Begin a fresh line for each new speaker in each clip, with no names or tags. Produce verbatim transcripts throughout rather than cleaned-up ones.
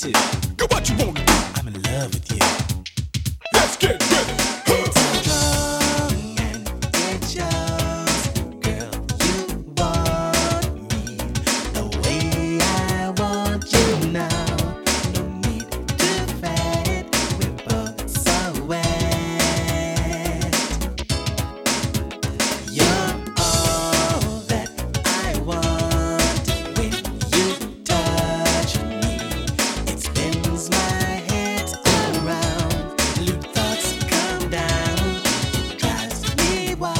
too. Go what you wanna do. I'm in love with you. Let's get ready. Huh.
Strong and it shows, girl, you want me the way I want you now. No need to fight it, we're both so wet. You're all that I want. When you touch me, it spins my head around. Loot thoughts come down, it drives me wild.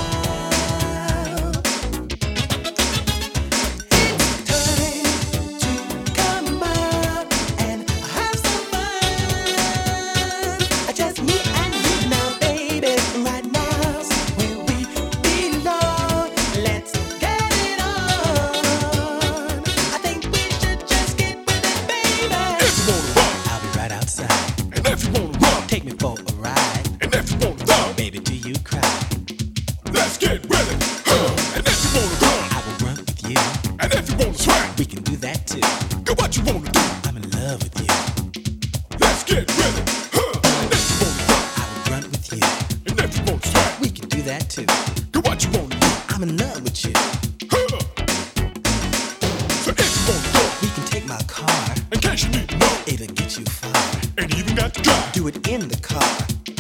It's time to come out and have some fun. Just me and you now, baby. Right now's where we belong. Let's get it on. I think we should just get with it, baby.
If you wanna rock,
I'll be right outside.
and if you wanna rock,
Take me for a ride.
and if you wanna rock,
Baby, do you cry?
let's get ready. Huh. And if you wanna run,
I will run with you.
and if you wanna swing,
We can do that too.
go what you wanna do.
I'm in love with you.
Let's get ready. Huh. And if you wanna run,
I will run with you.
and if you wanna swing,
We can do that too.
go what you wanna do.
I'm in love with you.
Huh. So if you wanna go,
We can take my car.
in case you need to know,
It'll get you far.
ain't even got to drive.
Do it in the car.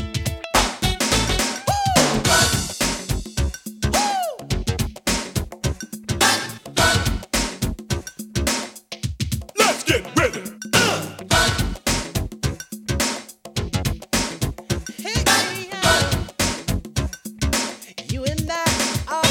Let's get ready.
You and I are.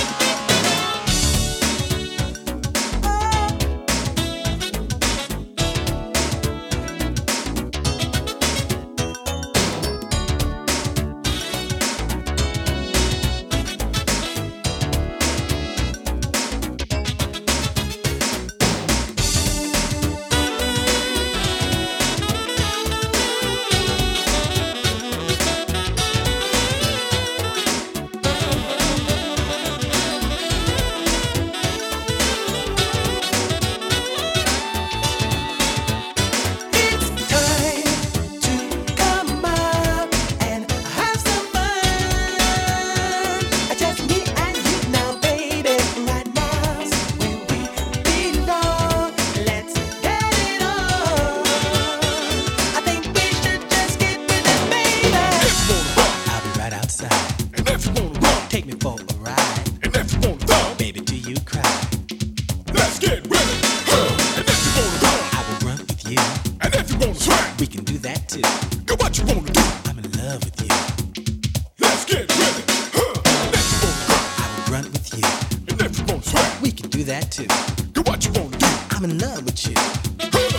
It's time to come out and have some fun. Just me and you now, baby. Right now's where we belong. Let's get it on. I think we should just get with it, baby.
If you wanna rock,
I'll be right outside.
and if you wanna rock,
Take me for a ride.
and if you wanna rock,
Baby, do you cry?
let's get ready. Huh. And if you wanna run,
I will run with you.
and if you wanna swing,
We can do that too.
go what you wanna do.
I'm in love with you.
Let's get ready. Huh. And if you wanna run,
I will run with you.
and if you wanna swing,
We can do that too.
go what you wanna do.
I'm in love with you.
Huh.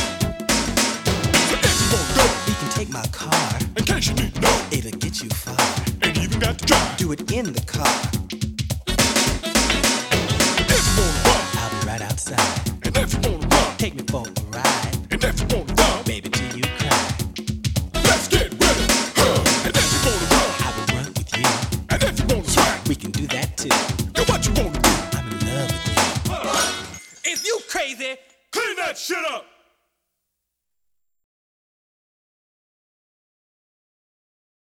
So if you wanna go,
We can take my car.
in case you need to know,
It'll get you far.
ain't even got to drive.
Do it in the car.
If you wanna run,
I'll be right outside.
and if you wanna run,
Take me for a ride.
and if you wanna run,
Baby, do you cry?
let's get ready. Huh. And if you wanna run,
I will run with you.
and if you wanna swing,
We can do that too.
go what you wanna do.
I'm in love with you.
If you crazy, clean that shit up.